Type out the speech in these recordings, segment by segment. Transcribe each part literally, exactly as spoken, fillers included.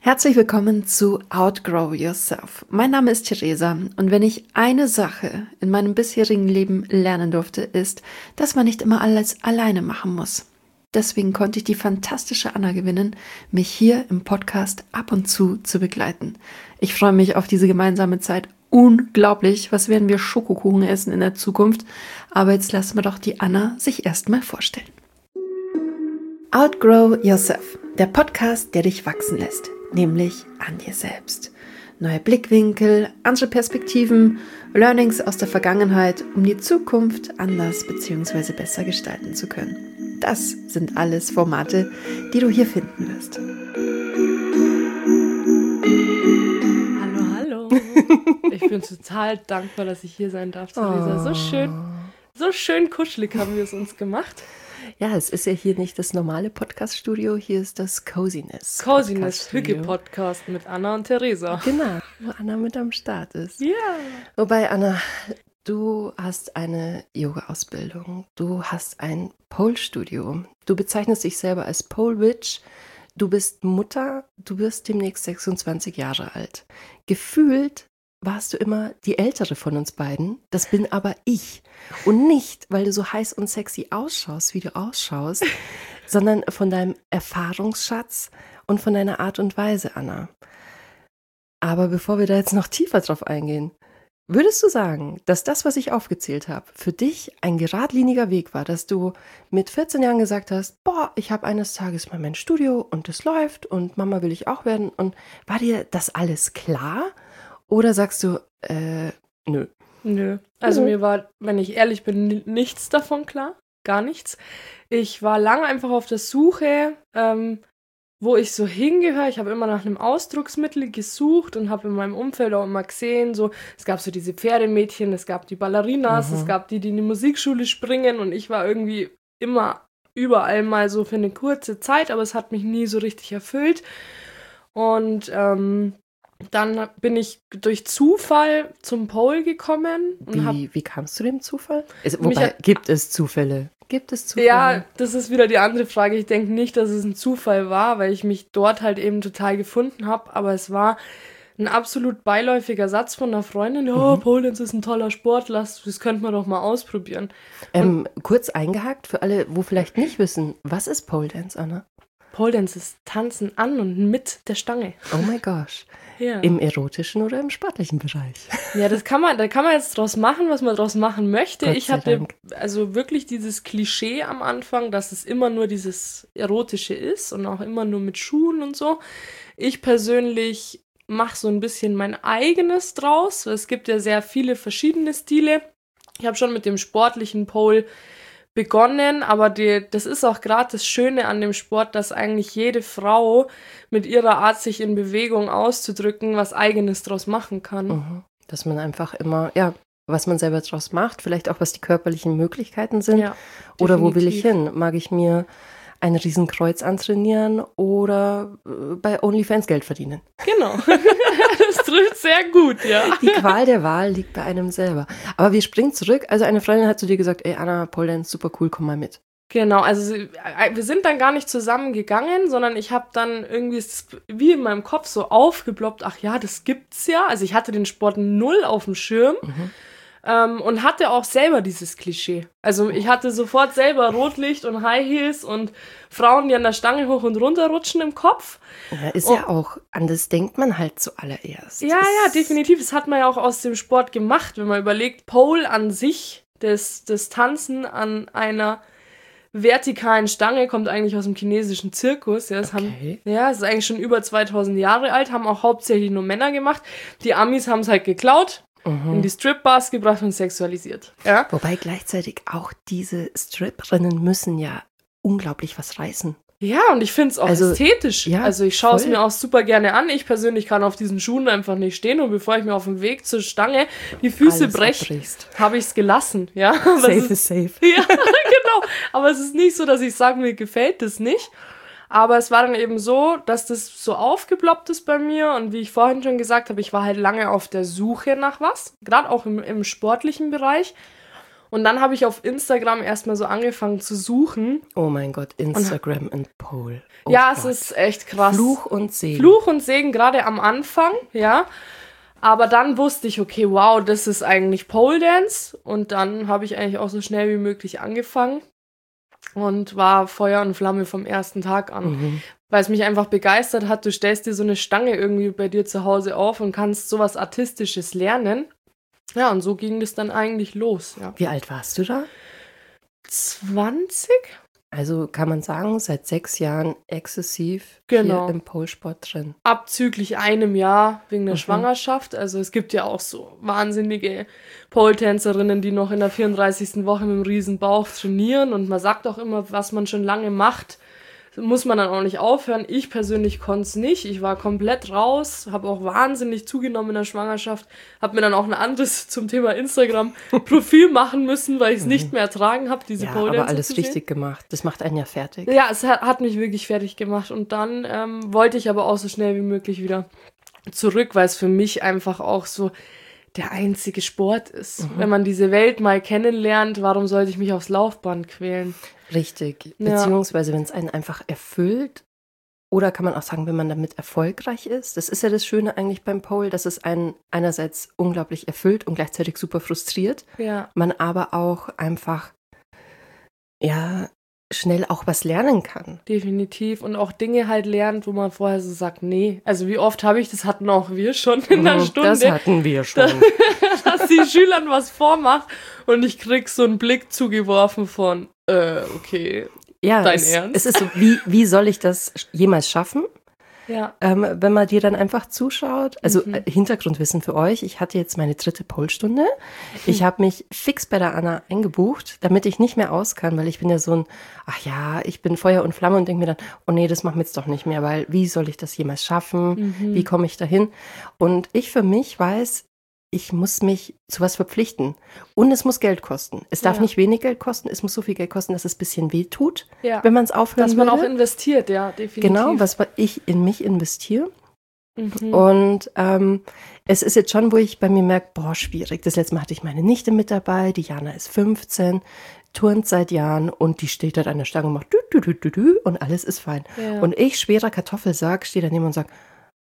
Herzlich willkommen zu Outgrow Yourself. Mein Name ist Theresa und wenn ich eine Sache in meinem bisherigen Leben lernen durfte, ist, dass man nicht immer alles alleine machen muss. Deswegen konnte ich die fantastische Anna gewinnen, mich hier im Podcast ab und zu zu begleiten. Ich freue mich auf diese gemeinsame Zeit unglaublich. Was werden wir Schokokuchen essen in der Zukunft? Aber jetzt lassen wir doch die Anna sich erstmal vorstellen. Outgrow Yourself, der Podcast, der dich wachsen lässt. Nämlich an dir selbst. Neue Blickwinkel, andere Perspektiven, Learnings aus der Vergangenheit, um die Zukunft anders bzw. besser gestalten zu können. Das sind alles Formate, die du hier finden wirst. Hallo, hallo. Ich bin total dankbar, dass ich hier sein darf, Theresa. So schön, so schön kuschelig haben wir es uns gemacht. Ja, es ist ja hier nicht das normale Podcast-Studio, hier ist das Coziness. Coziness Hüge-Podcast mit Anna und Theresa. Genau, wo Anna mit am Start ist. Ja. Wobei, Anna, du hast eine Yoga-Ausbildung, du hast ein Pole-Studio, du bezeichnest dich selber als Pole-Witch, du bist Mutter, du wirst demnächst sechsundzwanzig Jahre alt. Gefühlt warst du immer die Ältere von uns beiden, das bin aber ich. Und nicht, weil du so heiß und sexy ausschaust, wie du ausschaust, sondern von deinem Erfahrungsschatz und von deiner Art und Weise, Anna. Aber bevor wir da jetzt noch tiefer drauf eingehen, würdest du sagen, dass das, was ich aufgezählt habe, für dich ein geradliniger Weg war, dass du mit vierzehn Jahren gesagt hast, boah, ich habe eines Tages mal mein Studio und es läuft und Mama will ich auch werden, und war dir das alles klar? Oder sagst du, äh, nö? Nö. Also Mhm. mir war, wenn ich ehrlich bin, nichts davon klar. Gar nichts. Ich war lange einfach auf der Suche, ähm, wo ich so hingehöre. Ich habe immer nach einem Ausdrucksmittel gesucht und habe in meinem Umfeld auch immer gesehen, so, es gab so diese Pferdemädchen, es gab die Ballerinas, Mhm. es gab die, die in die Musikschule springen, und ich war irgendwie immer überall mal so für eine kurze Zeit, aber es hat mich nie so richtig erfüllt. Und ähm, dann bin ich durch Zufall zum Pole gekommen. Und hab, Wie, wie kamst du dem Zufall? Es, Mich wobei, hat- gibt es Zufälle? Gibt es Zufälle? ja, das ist wieder die andere Frage. Ich denke nicht, dass es ein Zufall war, weil ich mich dort halt eben total gefunden habe. Aber es war ein absolut beiläufiger Satz von einer Freundin. Ja, Mhm. Pole Dance ist ein toller Sport, lass, das könnte man doch mal ausprobieren. Ähm, kurz eingehakt für alle, wo vielleicht nicht wissen, was ist Pole Dance, Anna? Pole Dance ist Tanzen an und mit der Stange. Oh my gosh. Ja. Im erotischen oder im sportlichen Bereich? Ja, das kann man, da kann man jetzt draus machen, was man draus machen möchte. Gott Ich sei hatte Dank. also wirklich dieses Klischee am Anfang, dass es immer nur dieses Erotische ist und auch immer nur mit Schuhen und so. Ich persönlich mache so ein bisschen mein eigenes draus. Es gibt ja sehr viele verschiedene Stile. Ich habe schon mit dem sportlichen Pole begonnen, aber die, das ist auch gerade das Schöne an dem Sport, dass eigentlich jede Frau mit ihrer Art, sich in Bewegung auszudrücken, was Eigenes draus machen kann. Mhm. Dass man einfach immer, ja, was man selber draus macht, vielleicht auch was die körperlichen Möglichkeiten sind. Ja, Oder wo will ich definitiv. hin? Mag ich mir ein Riesenkreuz antrainieren oder äh, bei OnlyFans Geld verdienen? Genau. Das trifft sehr gut, ja. Die Qual der Wahl liegt bei einem selber. Aber wir springen zurück. Also eine Freundin hat zu dir gesagt, ey Anna, Pole Dance, super cool, komm mal mit. Genau, also sie- äh, wir sind dann gar nicht zusammen gegangen, sondern ich habe dann irgendwie es wie in meinem Kopf so aufgeploppt, ach ja, das gibt's ja. Also ich hatte den Sport null auf dem Schirm. Mhm. Ähm, und hatte auch selber dieses Klischee. Also ich hatte sofort selber Rotlicht und High Heels und Frauen, die an der Stange hoch und runter rutschen im Kopf. Ja, ist Oh. ja auch, an das denkt man halt zuallererst. Ja, Das- ja, definitiv. Das hat man ja auch aus dem Sport gemacht, wenn man überlegt, Pole an sich, das, das Tanzen an einer vertikalen Stange, kommt eigentlich aus dem chinesischen Zirkus. Ja, das Okay. haben, ja, es ist eigentlich schon über zweitausend Jahre alt, haben auch hauptsächlich nur Männer gemacht. Die Amis haben es halt geklaut, in die Strip-Bars gebracht und sexualisiert. Ja. Wobei gleichzeitig auch diese Stripperinnen müssen ja unglaublich was reißen. Ja, und ich finde es auch Also, ästhetisch. ja, also ich schaue es voll. mir auch super gerne an. Ich persönlich kann auf diesen Schuhen einfach nicht stehen, und bevor ich mir auf dem Weg zur Stange die Füße Alles breche, abbrichst. habe ich es gelassen. Ja, aber Safe es is ist, safe. ja, genau. Aber es ist nicht so, dass ich sage, mir gefällt das nicht. Aber es war dann eben so, dass das so aufgeploppt ist bei mir, und wie ich vorhin schon gesagt habe, ich war halt lange auf der Suche nach was, gerade auch im, im sportlichen Bereich. Und dann habe ich auf Instagram erstmal so angefangen zu suchen. Oh mein Gott, Instagram und Pole. Oh ja, Gott. es ist echt krass. Fluch und Segen. Fluch und Segen, gerade am Anfang, ja. Aber dann wusste ich, okay, wow, das ist eigentlich Pole Dance. Und dann habe ich eigentlich auch so schnell wie möglich angefangen und war Feuer und Flamme vom ersten Tag an. Mhm. Weil es mich einfach begeistert hat. Du stellst dir so eine Stange irgendwie bei dir zu Hause auf und kannst sowas Artistisches lernen. Ja, und so ging das dann eigentlich los, ja. Wie alt warst du da? zwanzig? Also kann man sagen, seit sechs Jahren exzessiv Genau. hier im Pole-Sport drin. Abzüglich einem Jahr wegen der Mhm. Schwangerschaft. Also es gibt ja auch so wahnsinnige Pole-Tänzerinnen, die noch in der vierunddreißigsten Woche mit einem riesen Bauch trainieren. Und man sagt auch immer, was man schon lange macht, muss man dann auch nicht aufhören. Ich persönlich konnte es nicht. Ich war komplett raus, habe auch wahnsinnig zugenommen in der Schwangerschaft, habe mir dann auch ein anderes zum Thema Instagram-Profil machen müssen, weil ich es nicht mehr ertragen habe, diese Ja, Pole aber Dancer alles zu sehen. richtig gemacht. Das macht einen ja fertig. Ja, es hat, hat mich wirklich fertig gemacht. Und dann ähm, wollte ich aber auch so schnell wie möglich wieder zurück, weil es für mich einfach auch so der einzige Sport ist. Mhm. Wenn man diese Welt mal kennenlernt, warum sollte ich mich aufs Laufband quälen? Richtig. Ja. Beziehungsweise, wenn es einen einfach erfüllt, oder kann man auch sagen, wenn man damit erfolgreich ist. Das ist ja das Schöne eigentlich beim Pole, dass es einen einerseits unglaublich erfüllt und gleichzeitig super frustriert. Ja, Man aber auch einfach, ja, schnell auch was lernen kann. definitiv. Und auch Dinge halt lernt, wo man vorher so sagt, nee. Also wie oft habe ich, das hatten auch wir schon in der Mhm, Stunde, Das hatten wir schon. dass die Schülern was vormacht und ich krieg so einen Blick zugeworfen von, äh, okay, Ja, Dein es, Ernst? es ist so, wie, wie soll ich das jemals schaffen? ja. Ähm, wenn man dir dann einfach zuschaut, also Mhm. äh, Hintergrundwissen für euch, ich hatte jetzt meine dritte Pole-Stunde. Ich habe mich fix bei der Anna eingebucht, damit ich nicht mehr aus kann, weil ich bin ja so ein, ach ja, ich bin Feuer und Flamme und denke mir dann, oh nee, das machen wir jetzt doch nicht mehr, weil wie soll ich das jemals schaffen? Mhm. Wie komme ich dahin? Und ich für mich weiß, ich muss mich zu was verpflichten. Und es muss Geld kosten. Es darf Ja. nicht wenig Geld kosten, es muss so viel Geld kosten, dass es ein bisschen weh tut, Ja. wenn man es aufhören Dass man auch würde. investiert, ja, definitiv. Genau, was ich in mich investiere. Mhm. Und ähm, es ist jetzt schon, wo ich bei mir merke, boah, schwierig. Das letzte Mal hatte ich meine Nichte mit dabei, die Jana ist fünfzehn, turnt seit Jahren und die steht dort an der Stange und macht dü, dü, dü, dü, dü, und alles ist fein. Ja. Und ich, schwerer Kartoffelsack, stehe daneben und sage,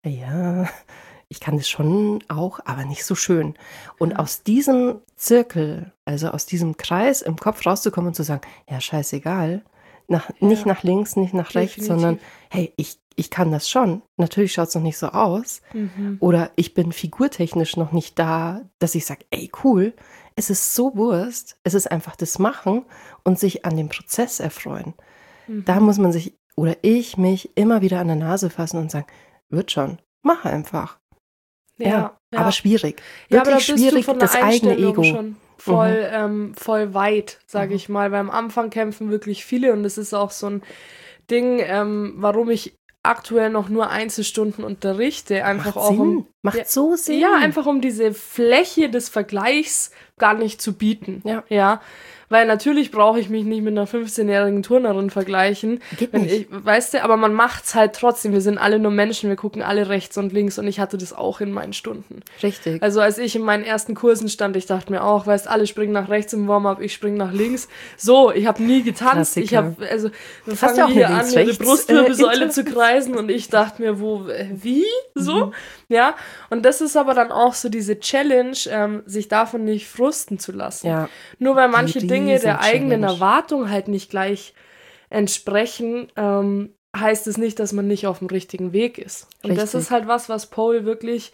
ja, ich kann das schon auch, aber nicht so schön. Und Ja. aus diesem Zirkel, also aus diesem Kreis im Kopf rauszukommen und zu sagen, ja, scheißegal, nach, Ja. nicht nach links, nicht nach rechts, Definitiv. sondern hey, ich, ich kann das schon. Natürlich schaut es noch nicht so aus. Mhm. Oder ich bin figurtechnisch noch nicht da, dass ich sage, ey, cool, es ist so Wurst. Es ist einfach das Machen und sich an dem Prozess erfreuen. Mhm. Da muss man sich, oder ich mich immer wieder an der Nase fassen und sagen, wird schon, mach einfach. ja, Ja, ja. aber schwierig. Ja, aber Wirklich da bist schwierig, du von der das eigene Einstellung Ego. schon voll, ähm, voll weit, sage Mhm. ich mal. Weil am Anfang kämpfen wirklich viele und das ist auch so ein Ding, ähm, warum ich aktuell noch nur Einzelstunden unterrichte. Einfach Macht auch Sinn. um Macht ja, so Sinn. Ja, einfach um diese Fläche des Vergleichs gar nicht zu bieten. Ja. Ja. Weil natürlich brauche ich mich nicht mit einer fünfzehnjährigen Turnerin vergleichen. Geht Wenn nicht. ich, weißt du, aber man macht's halt trotzdem. Wir sind alle nur Menschen, wir gucken alle rechts und links und ich hatte das auch in meinen Stunden. Richtig. Also als ich in meinen ersten Kursen stand, ich dachte mir auch, weißt, alle springen nach rechts im Warm-up, ich springe nach links. So, ich habe nie getanzt. Ich Klassiker. habe, also wir Hast fangen du auch hier eine an, ihre links-rechts, Brustwirbelsäule äh, zu kreisen und ich dachte mir, wo, äh, wie? So, Mhm. ja. Und das ist aber dann auch so diese Challenge, ähm, sich davon nicht frusten zu lassen. Ja. Nur weil manche Die Dinge der eigenen Riesen-Challenge. Erwartung halt nicht gleich entsprechen, ähm, heißt es nicht, dass man nicht auf dem richtigen Weg ist. Und das Richtig. ist halt was, was Pole wirklich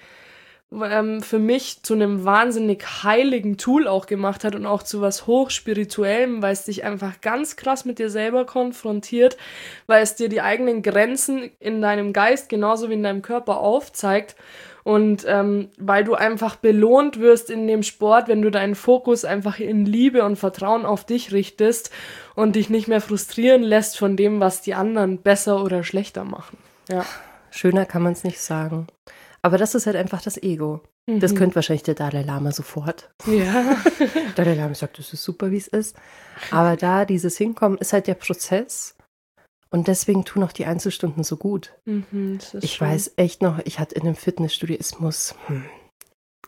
ähm, für mich zu einem wahnsinnig heiligen Tool auch gemacht hat und auch zu was hochspirituellem, weil es dich einfach ganz krass mit dir selber konfrontiert, weil es dir die eigenen Grenzen in deinem Geist genauso wie in deinem Körper aufzeigt. Und ähm, weil du einfach belohnt wirst in dem Sport, wenn du deinen Fokus einfach in Liebe und Vertrauen auf dich richtest und dich nicht mehr frustrieren lässt von dem, was die anderen besser oder schlechter machen. Ja. Schöner kann man es nicht sagen. Aber das ist halt einfach das Ego. Das Mhm. könnte wahrscheinlich der Dalai Lama sofort. Ja. Dalai Lama sagt, das ist super, wie es ist. Aber da dieses Hinkommen ist halt der Prozess. Und deswegen tun auch die Einzelstunden so gut. Mhm, das ist Ich schön. weiß echt noch, ich hatte in einem Fitnessstudio, es muss hm,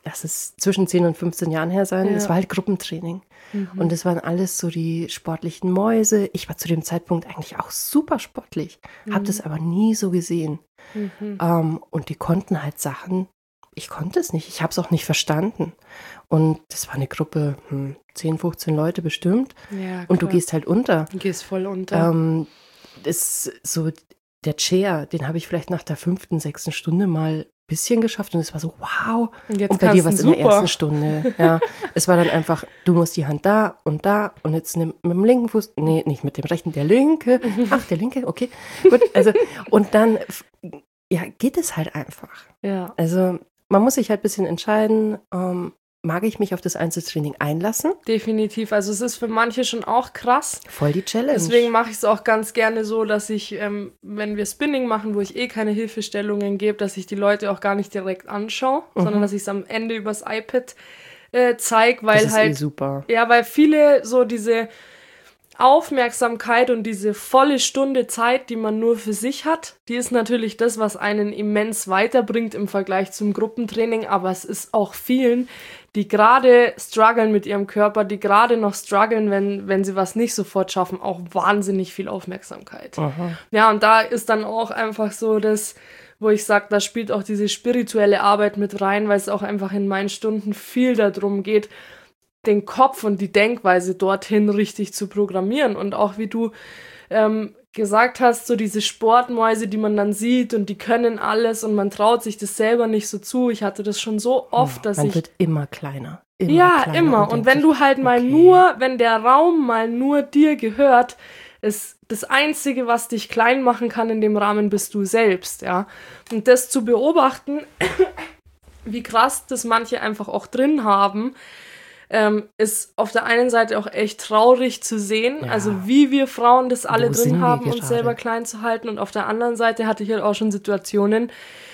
lass es zwischen zehn und fünfzehn Jahren her sein, Ja. das war halt Gruppentraining. Mhm. Und das waren alles so die sportlichen Mäuse. Ich war zu dem Zeitpunkt eigentlich auch super sportlich, habe Mhm. das aber nie so gesehen. Mhm. Ähm, und die konnten halt Sachen, ich konnte es nicht, ich habe es auch nicht verstanden. Und das war eine Gruppe, hm, zehn, fünfzehn Leute bestimmt. Ja, Und du klar. gehst halt unter. Du gehst voll unter. Ähm, das so, der Chair, den habe ich vielleicht nach der fünften, sechsten Stunde mal ein bisschen geschafft. Und es war so, wow. Und jetzt Und bei dir war kannst es du in der super. ersten Stunde. Ja, es war dann einfach, du musst die Hand da und da und jetzt nimm mit dem linken Fuß, nee, nicht mit dem rechten, der linke. Ach, der linke, okay, gut. Also, und dann, ja, geht es halt einfach. Ja. Also, man muss sich halt ein bisschen entscheiden, ähm, mag ich mich auf das Einzeltraining einlassen? Definitiv. Also es ist für manche schon auch krass. Voll die Challenge. Deswegen mache ich es auch ganz gerne so, dass ich, ähm, wenn wir Spinning machen, wo ich eh keine Hilfestellungen gebe, dass ich die Leute auch gar nicht direkt anschaue, Mhm. sondern dass ich es am Ende übers iPad äh, zeige, weil das ist halt, eh super. ja, weil viele so diese Aufmerksamkeit und diese volle Stunde Zeit, die man nur für sich hat, die ist natürlich das, was einen immens weiterbringt im Vergleich zum Gruppentraining, aber es ist auch vielen, die gerade strugglen mit ihrem Körper, die gerade noch strugglen, wenn, wenn sie was nicht sofort schaffen, auch wahnsinnig viel Aufmerksamkeit. Aha. Ja, und da ist dann auch einfach so das, wo ich sage, da spielt auch diese spirituelle Arbeit mit rein, weil es auch einfach in meinen Stunden viel darum geht, den Kopf und die Denkweise dorthin richtig zu programmieren. Und auch wie du ähm, gesagt hast, so diese Sportmäuse, die man dann sieht und die können alles und man traut sich das selber nicht so zu. Ich hatte das schon so oft, dass man ich... wird immer kleiner. Immer ja, kleiner immer. Und denkt wenn sich, du halt mal okay. nur, wenn der Raum mal nur dir gehört, ist das Einzige, was dich klein machen kann in dem Rahmen, bist du selbst, ja. Und das zu beobachten, wie krass das manche einfach auch drin haben, ähm, ist auf der einen Seite auch echt traurig zu sehen, Ja. also wie wir Frauen das alle Wo sind drin wir haben, uns gerade? selber klein zu halten. Und auf der anderen Seite hatte ich halt auch schon Situationen,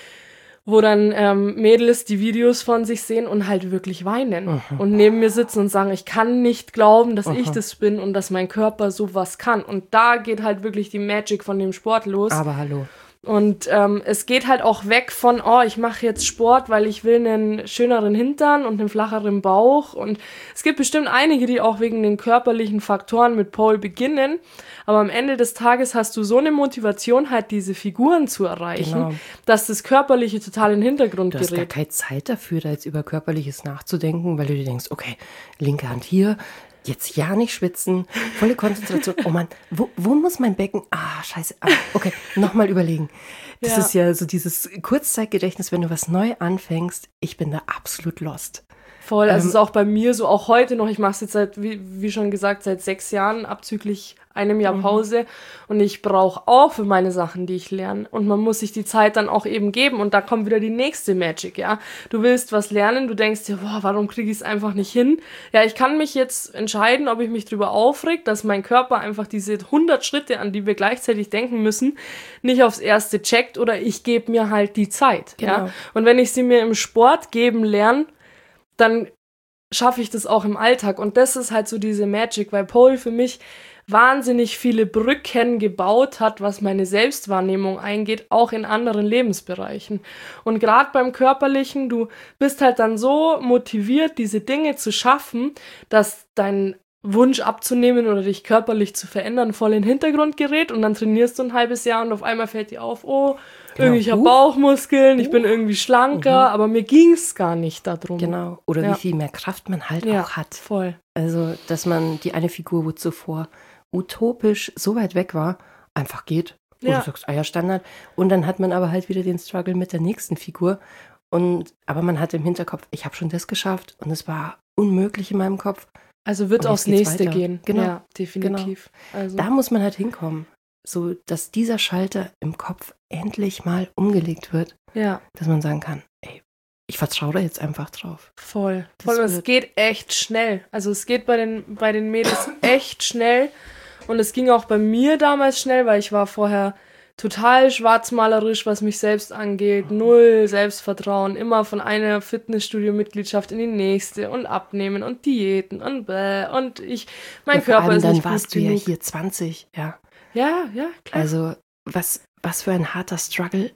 wo dann ähm, Mädels die Videos von sich sehen und halt wirklich weinen Mhm. und neben mir sitzen und sagen, ich kann nicht glauben, dass ich Mhm. das bin und dass mein Körper sowas kann. Und da geht halt wirklich die Magic von dem Sport los. Aber hallo. Und ähm, es geht halt auch weg von, oh, ich mache jetzt Sport, weil ich will einen schöneren Hintern und einen flacheren Bauch. Und es gibt bestimmt einige, die auch wegen den körperlichen Faktoren mit Pole beginnen. Aber am Ende des Tages hast du so eine Motivation, halt diese Figuren zu erreichen, Genau. dass das Körperliche total in den Hintergrund Du hast gar gerät. keine Zeit dafür, da jetzt über Körperliches nachzudenken, weil du dir denkst, okay, linke Hand hier, jetzt ja nicht schwitzen, volle Konzentration. Oh Mann, wo, wo muss mein Becken? Ah, scheiße. Ah, okay, nochmal überlegen. Das Ja. ist ja so dieses Kurzzeitgedächtnis, wenn du was neu anfängst. Ich bin da absolut lost. Voll, also Ähm, es ist auch bei mir so, auch heute noch, ich mache es jetzt seit, wie, wie schon gesagt, seit sechs Jahren, abzüglich einem Jahr Pause und ich brauche auch für meine Sachen, die ich lerne und man muss sich die Zeit dann auch eben geben und da kommt wieder die nächste Magic, ja. Du willst was lernen, du denkst dir, boah, warum kriege ich es einfach nicht hin? Ja, ich kann mich jetzt entscheiden, ob ich mich drüber aufreg, dass mein Körper einfach diese hundert Schritte, an die wir gleichzeitig denken müssen, nicht aufs erste checkt oder ich gebe mir halt die Zeit, Genau. ja. Und wenn ich sie mir im Sport geben lerne, dann schaffe ich das auch im Alltag. Und das ist halt so diese Magic, weil Pole für mich wahnsinnig viele Brücken gebaut hat, was meine Selbstwahrnehmung eingeht, auch in anderen Lebensbereichen. Und gerade beim Körperlichen, du bist halt dann so motiviert, diese Dinge zu schaffen, dass dein Wunsch abzunehmen oder dich körperlich zu verändern voll in den Hintergrund gerät und dann trainierst du ein halbes Jahr und auf einmal fällt dir auf, oh, Genau. irgendwie ich habe Huch. Bauchmuskeln, ich bin irgendwie schlanker, Mhm. aber mir ging's gar nicht darum. Genau. Oder Ja. wie viel mehr Kraft man halt Ja, auch hat. voll. Also, dass man die eine Figur, wo zuvor utopisch so weit weg war, einfach geht. Und Ja. du sagst, ah ja, Standard. Und dann hat man aber halt wieder den Struggle mit der nächsten Figur. Und, aber man hat im Hinterkopf, ich habe schon das geschafft und es war unmöglich in meinem Kopf. Also wird Und aufs jetzt geht's nächste weiter. gehen. Genau. Ja, definitiv. Also, Da muss man halt hinkommen. So, dass dieser Schalter im Kopf endlich mal umgelegt wird, ja, dass man sagen kann, ey, ich vertraue da jetzt einfach drauf. voll. Das voll. Und es wird- geht echt schnell. Also es geht bei den, bei den Mädels echt schnell. Und es ging auch bei mir damals schnell, weil ich war vorher total schwarzmalerisch, was mich selbst angeht. Null Selbstvertrauen. Immer von einer Fitnessstudio-Mitgliedschaft in die nächste und abnehmen und Diäten und bäh. Und ich, mein Und vor Körper allem ist dann nicht warst gut du ja genug. hier zwanzig, ja. Ja, ja, klar. Also, was, was für ein harter Struggle,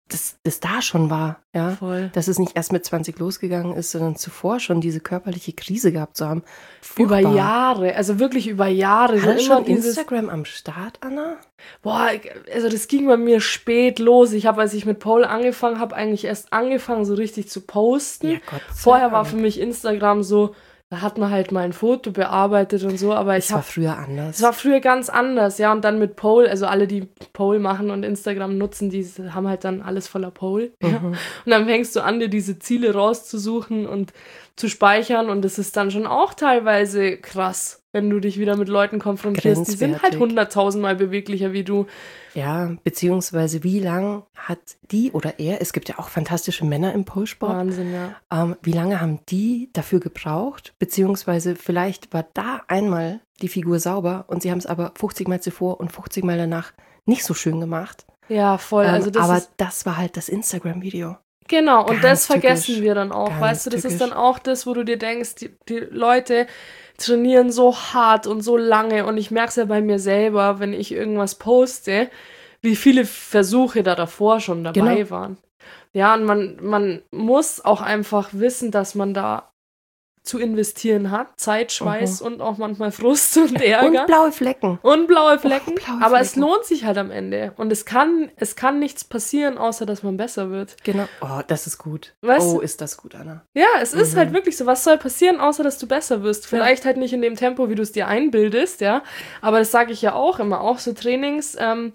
das, das da schon war, ja. Voll. Dass es nicht erst mit zwanzig losgegangen ist, sondern zuvor schon diese körperliche Krise gehabt zu haben. Furchtbar. Über Jahre, also wirklich über Jahre. Hat er so schon immer dieses, Instagram am Start, Anna? boah, also das ging bei mir spät los. Ich habe, als ich mit Pole angefangen habe, eigentlich erst angefangen, so richtig zu posten. Ja, Gott sei Vorher war Dank. für mich Instagram so, da hat man halt mal ein Foto bearbeitet und so, aber ich Es war habe früher anders. Es war früher ganz anders, ja, und dann mit Pole, also alle, die Pole machen und Instagram nutzen, die haben halt dann alles voller Pole. Ja. Mhm. Und dann fängst du an, dir diese Ziele rauszusuchen und zu speichern und das ist dann schon auch teilweise krass, wenn du dich wieder mit Leuten konfrontierst, die sind halt Grenzwertig. hunderttausendmal beweglicher wie du. Ja, beziehungsweise wie lang hat die oder er, es gibt ja auch fantastische Männer im Polesport, Wahnsinn, ja. ähm, wie lange haben die dafür gebraucht, beziehungsweise vielleicht war da einmal die Figur sauber und sie haben es aber fünfzig Mal zuvor und fünfzig Mal danach nicht so schön gemacht. Ja, voll, Ähm, also das aber ist, das war halt das Instagram-Video. genau, und ganz das vergessen tückisch, wir dann auch, ganz weißt du, das ist tückisch. dann auch das, wo du dir denkst, die, die Leute trainieren so hart und so lange und ich merke es ja bei mir selber, wenn ich irgendwas poste, wie viele Versuche da davor schon dabei Genau. waren. Ja, und man, man muss auch einfach wissen, dass man da zu investieren hat, Zeit, Schweiß und auch manchmal Frust und Ärger. Und blaue Flecken. Und blaue Flecken, Oh, blaue aber es Flecken. lohnt sich halt am Ende. Und es kann, es kann nichts passieren, außer dass man besser wird. Genau. Oh, das ist gut. Weißt oh, du- ist das gut, Anna. Ja, es ist Mhm. halt wirklich so, was soll passieren, außer dass du besser wirst. Vielleicht halt nicht in dem Tempo, wie du es dir einbildest, ja. Aber das sage ich ja auch immer, auch so Trainings. Ähm,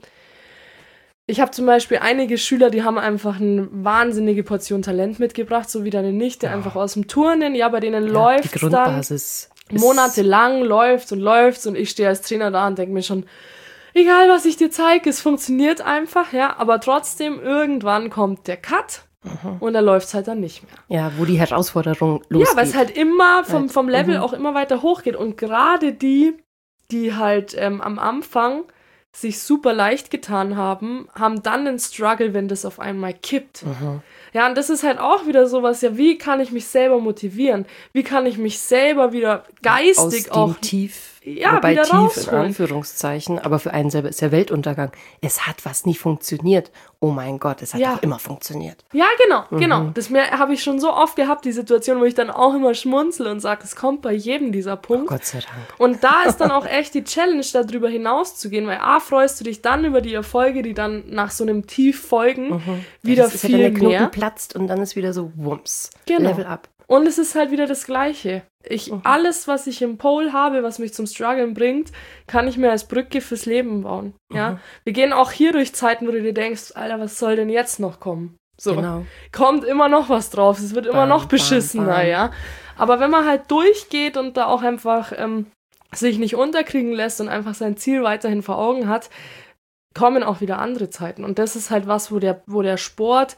ich habe zum Beispiel einige Schüler, die haben einfach eine wahnsinnige Portion Talent mitgebracht, so wie deine Nichte, einfach aus dem Turnen. Ja, bei denen Ja, läuft die es dann Grundbasis. ist- monatelang, läuft und läuft und ich stehe als Trainer da und denke mir schon, egal was ich dir zeige, es funktioniert einfach, ja, aber trotzdem irgendwann kommt der Cut Mhm. und da läuft es halt dann nicht mehr. Ja, wo die Herausforderung losgeht. Ja, weil es halt immer vom, Halt, vom Level mhm. auch immer weiter hochgeht. Und gerade die, die halt ähm, am Anfang sich super leicht getan haben, haben dann einen Struggle, wenn das auf einmal kippt. Mhm. Ja, und das ist halt auch wieder sowas, ja, wie kann ich mich selber motivieren? Wie kann ich mich selber wieder geistig Aus auch... dem Tief, Ja, wobei wieder tief in rausholen. Anführungszeichen, aber für einen selber ist ja Weltuntergang. Es hat was nie funktioniert. Oh mein Gott, es hat Ja. doch immer funktioniert. Ja, genau, Mhm. genau. Das habe ich schon so oft gehabt, die Situation, wo ich dann auch immer schmunzel und sage, es kommt bei jedem dieser Punkt. Gott sei Dank. Und da ist dann auch echt die Challenge, darüber hinauszugehen, weil A, freust du dich dann über die Erfolge, die dann nach so einem Tief folgen, wieder Mhm. das ist viel ja, wenn der Knoten mehr. platzt und dann ist wieder so Wumms. Genau. Level up. Und es ist halt wieder das Gleiche. Ich, Mhm. alles, was ich im Pole habe, was mich zum Struggeln bringt, kann ich mir als Brücke fürs Leben bauen. Ja? Mhm. Wir gehen auch hier durch Zeiten, wo du dir denkst, Alter, was soll denn jetzt noch kommen? So. Genau. Kommt immer noch was drauf, es wird immer Bam, noch bam, beschissener, bam. ja. Aber wenn man halt durchgeht und da auch einfach ähm, sich nicht unterkriegen lässt und einfach sein Ziel weiterhin vor Augen hat, kommen auch wieder andere Zeiten. Und das ist halt was, wo der, wo der Sport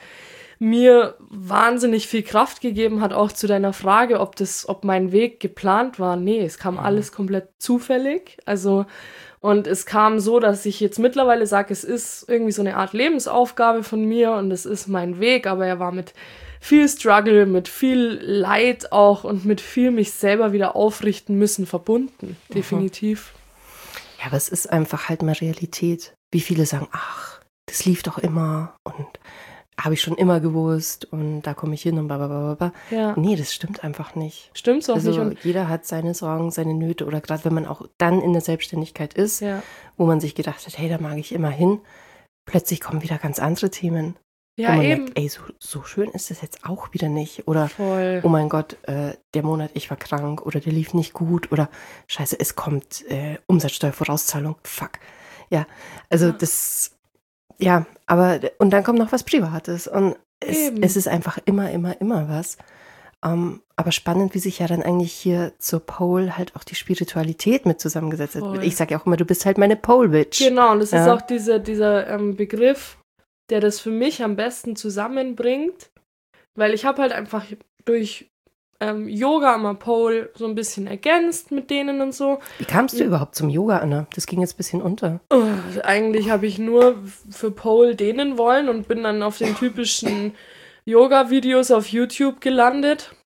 mir wahnsinnig viel Kraft gegeben hat, auch zu deiner Frage, ob das, ob mein Weg geplant war. Nee, es kam alles komplett zufällig. Also, und es kam so, dass ich jetzt mittlerweile sage, es ist irgendwie so eine Art Lebensaufgabe von mir und es ist mein Weg, aber er war mit viel Struggle, mit viel Leid auch und mit viel mich selber wieder aufrichten müssen verbunden. Definitiv. Ja, aber es ist einfach halt mal Realität. Wie viele sagen, ach, das lief doch immer und habe ich schon immer gewusst und da komme ich hin und blablabla. Ja. Nee, das stimmt einfach nicht. Stimmt's auch Also nicht. Und jeder hat seine Sorgen, seine Nöte oder gerade wenn man auch dann in der Selbstständigkeit ist, ja. wo man sich gedacht hat, hey, da mag ich immer hin, plötzlich kommen wieder ganz andere Themen. Ja, wo man eben. merkt, ey, so, so schön ist das jetzt auch wieder nicht. Oder, Voll. oh mein Gott, äh, der Monat, ich war krank oder der lief nicht gut oder scheiße, es kommt äh, Umsatzsteuervorauszahlung, fuck. Ja, also Ja. das, ja, aber, und dann kommt noch was Privates und es, Eben. es ist einfach immer, immer, immer was. Ähm, aber spannend, wie sich ja dann eigentlich hier zur Pole halt auch die Spiritualität mit zusammengesetzt hat. Voll. Ich sage ja auch immer, du bist halt meine Pole-Witch. Genau, und das ist Ja. auch dieser, dieser ähm, Begriff, der das für mich am besten zusammenbringt, weil ich habe halt einfach durch ähm, Yoga am Pole so ein bisschen ergänzt mit denen und so. Wie kamst du überhaupt zum Yoga, Anna? Das ging jetzt ein bisschen unter. Oh, eigentlich habe ich nur für Pole dehnen wollen und bin dann auf den typischen Yoga-Videos auf YouTube gelandet.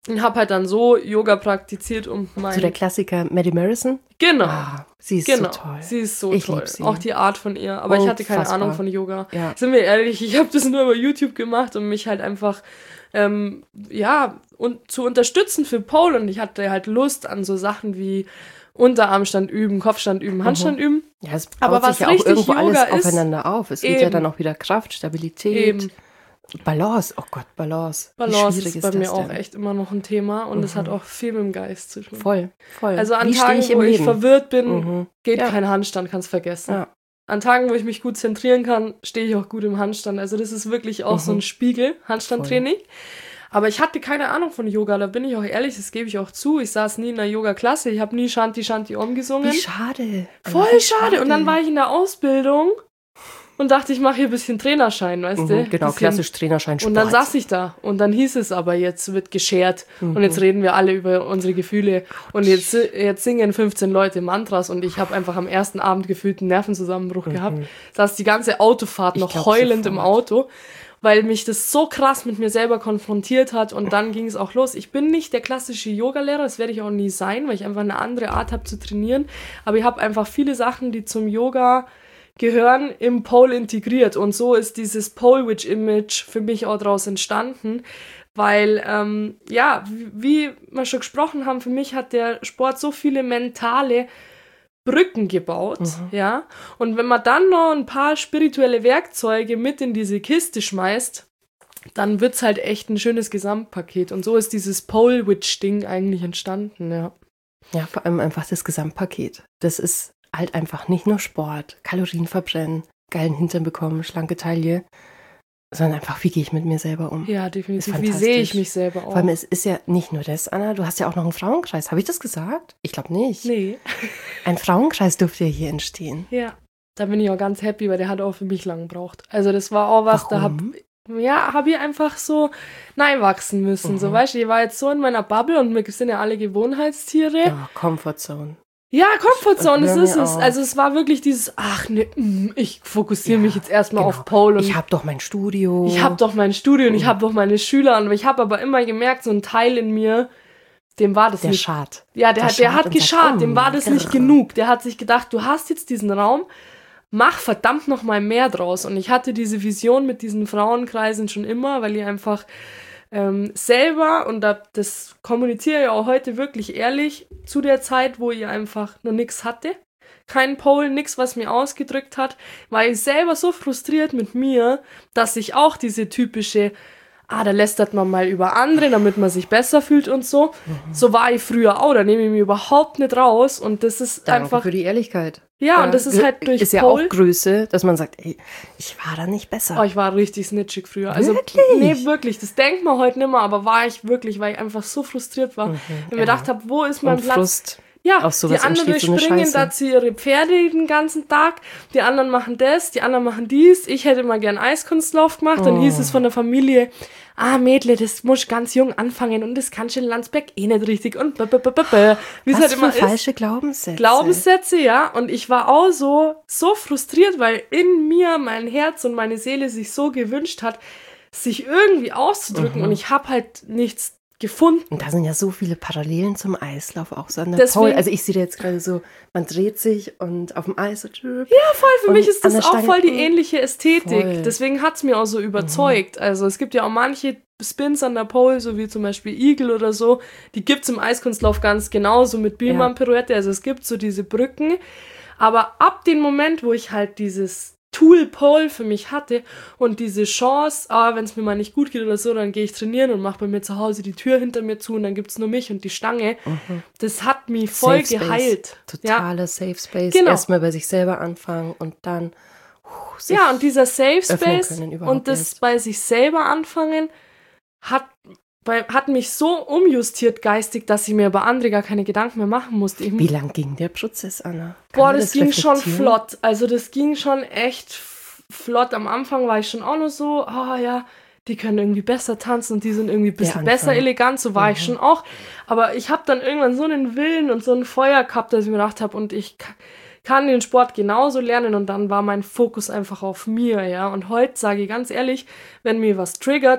Und habe halt dann so Yoga praktiziert, um mein... So der Klassiker Maddie Morrison? Genau. Ah, sie ist genau. so toll. Sie ist so Ich toll. lieb sie. Auch die Art von ihr. Aber ich hatte keine Unfassbar. Ahnung von Yoga. Ja. Sind wir ehrlich, ich habe das nur über YouTube gemacht, um mich halt einfach, ähm, ja, und zu unterstützen für Pole. Und ich hatte halt Lust an so Sachen wie Unterarmstand üben, Kopfstand üben, Handstand üben. Ja, es baut Aber sich was ja auch richtig irgendwo Yoga alles ist, aufeinander auf. Es geht ja eben. dann auch wieder Kraft, Stabilität, Eben. Balance. Oh Gott, Balance. Wie Balance schwierig ist bei ist mir das auch denn? echt immer noch ein Thema und es Mhm. hat auch viel mit dem Geist zu tun. Voll, voll. Also an Wie steh Tagen, ich im wo ich Leben? verwirrt bin, Mhm. geht Ja. kein Handstand, kannst vergessen. Ja. An Tagen, wo ich mich gut zentrieren kann, stehe ich auch gut im Handstand. Also das ist wirklich auch Mhm. so ein Spiegel, Handstandtraining. Aber ich hatte keine Ahnung von Yoga, da bin ich auch ehrlich, das gebe ich auch zu. Ich saß nie in einer Yoga-Klasse, ich habe nie Shanti Shanti Om gesungen. Wie schade. Voll Wie schade. Und dann war ich in der Ausbildung und dachte, ich mache hier ein bisschen Trainerschein, weißt Mhm, du? genau, bisschen. klassisch Trainerschein Sport. Und dann saß ich da und dann hieß es aber, jetzt wird geschert Mhm. und jetzt reden wir alle über unsere Gefühle und jetzt, jetzt singen fünfzehn Leute Mantras und ich habe einfach am ersten Abend gefühlt einen Nervenzusammenbruch gehabt. Saß die ganze Autofahrt Ich noch glaub heulend im sofort. Auto, weil mich das so krass mit mir selber konfrontiert hat und dann ging es auch los. Ich bin nicht der klassische Yogalehrer, das werde ich auch nie sein, weil ich einfach eine andere Art habe zu trainieren, aber ich habe einfach viele Sachen, die zum Yoga gehören, im Pole integriert und so ist dieses Pole Witch Image für mich auch daraus entstanden, weil, ähm, ja, wie wir schon gesprochen haben, für mich hat der Sport so viele mentale Brücken gebaut, Mhm. ja, und wenn man dann noch ein paar spirituelle Werkzeuge mit in diese Kiste schmeißt, dann wird's halt echt ein schönes Gesamtpaket und so ist dieses Pole Witch Ding eigentlich entstanden, ja. Ja, vor allem einfach das Gesamtpaket. Das ist halt einfach nicht nur Sport, Kalorien verbrennen, geilen Hintern bekommen, schlanke Taille, sondern einfach, wie gehe ich mit mir selber um? Ja, definitiv. Ist Wie sehe ich fantastisch. mich selber auch? Vor allem, es ist ja nicht nur das, Anna, du hast ja auch noch einen Frauenkreis. Habe ich das gesagt? Ich glaube nicht. Nee. Ein Frauenkreis durfte ja hier entstehen. Ja. Da bin ich auch ganz happy, weil der hat auch für mich lang gebraucht. Also das war auch was, da hab, Warum? ja, hab ich einfach so nein wachsen müssen. Mhm. So, weißt du, ich war jetzt so in meiner Bubble und wir sind ja alle Gewohnheitstiere. Ja, Comfortzone. Ja, Comfortzone, das Hör ist mir es. auf. Also es war wirklich dieses, ach ne, mm, ich fokussiere Ja, mich jetzt erstmal genau. auf Pole und Ich habe doch mein Studio. ich habe doch mein Studio und ich Mhm. habe doch meine Schüler und ich habe aber immer gemerkt, so ein Teil in mir, dem war das der nicht. Schad. Ja, der, Der hat, der schart hat und sagt, geschart, oh, dem war das nicht grrr. genug. Der hat sich gedacht, du hast jetzt diesen Raum, mach verdammt noch mal mehr draus. Und ich hatte diese Vision mit diesen Frauenkreisen schon immer, weil ich einfach ähm, selber, und da, das kommuniziere ich auch heute wirklich ehrlich, zu der Zeit, wo ich einfach noch nichts hatte, kein Pole, nichts, was mir ausgedrückt hat, war ich selber so frustriert mit mir, dass ich auch diese typische, ah, da lästert man mal über andere, damit man sich besser fühlt und so. Mhm. So war ich früher auch, da nehme ich mich überhaupt nicht raus und das ist Danke einfach, für die Ehrlichkeit. ja, und das ist halt durch Ist ja Pole. auch Größe, dass man sagt, ey, ich war da nicht besser. Oh, ich war richtig snitchig früher. Also, Wirklich? nee, wirklich. Das denkt man heute nicht mehr, aber war ich wirklich, weil ich einfach so frustriert war. Mhm, und mir ja. gedacht habe, wo ist mein Und Platz? Frust. Ja, Aus sowas die anderen entsteht so eine springen Scheiße. dazu ihre Pferde den ganzen Tag, die anderen machen das, die anderen machen dies. Ich hätte mal gern Eiskunstlauf gemacht, dann Oh. hieß es von der Familie, ah Mädle, das musst ganz jung anfangen und das kannst du in Landsberg eh nicht richtig und b -b -b -b -b. Wie es Was halt für immer ist. falsche Glaubenssätze. Glaubenssätze, ja. Und ich war auch so, so frustriert, weil in mir mein Herz und meine Seele sich so gewünscht hat, sich irgendwie auszudrücken. Mhm. Und ich habe halt nichts gefunden. Und da sind ja so viele Parallelen zum Eislauf auch so an der Deswegen- Pole. Also ich sehe da jetzt gerade so, man dreht sich und auf dem Eis so tschüpp. Ja, voll. Für Und mich ist an das der auch Stange- voll die ähnliche Ästhetik. Voll. Deswegen hat es mir auch so überzeugt. Also es gibt ja auch manche Spins an der Pole, so wie zum Beispiel Eagle oder so, die gibt es im Eiskunstlauf ganz genauso mit Bielmann-Pirouette. Also es gibt so diese Brücken. Aber ab dem Moment, wo ich halt dieses Tool Pole für mich hatte und diese Chance, ah, wenn es mir mal nicht gut geht oder so, dann gehe ich trainieren und mache bei mir zu Hause die Tür hinter mir zu und dann gibt es nur mich und die Stange. Mhm. Das hat mich voll Safe Space. geheilt. Ja. Totaler Safe Space. Genau. Erstmal bei sich selber anfangen und dann uh, sich Ja, und dieser Safe öffnen Space können überhaupt und das erst. bei sich selber anfangen hat, bei, hat mich so umjustiert geistig, dass ich mir über andere gar keine Gedanken mehr machen musste. Ich, Wie lang ging der Prozess, Anna? Kann boah, man das, ging schon reflektieren? flott. Also das ging schon echt f- flott. Am Anfang war ich schon auch nur so, ah ja, die können irgendwie besser tanzen und die sind irgendwie ein bisschen Anfang. besser elegant. So war ich Mhm. schon auch. Aber ich habe dann irgendwann so einen Willen und so ein Feuer gehabt, dass ich mir gedacht habe, und ich ka- kann den Sport genauso lernen und dann war mein Fokus einfach auf mir, ja. Und heute sage ich ganz ehrlich, wenn mir was triggert,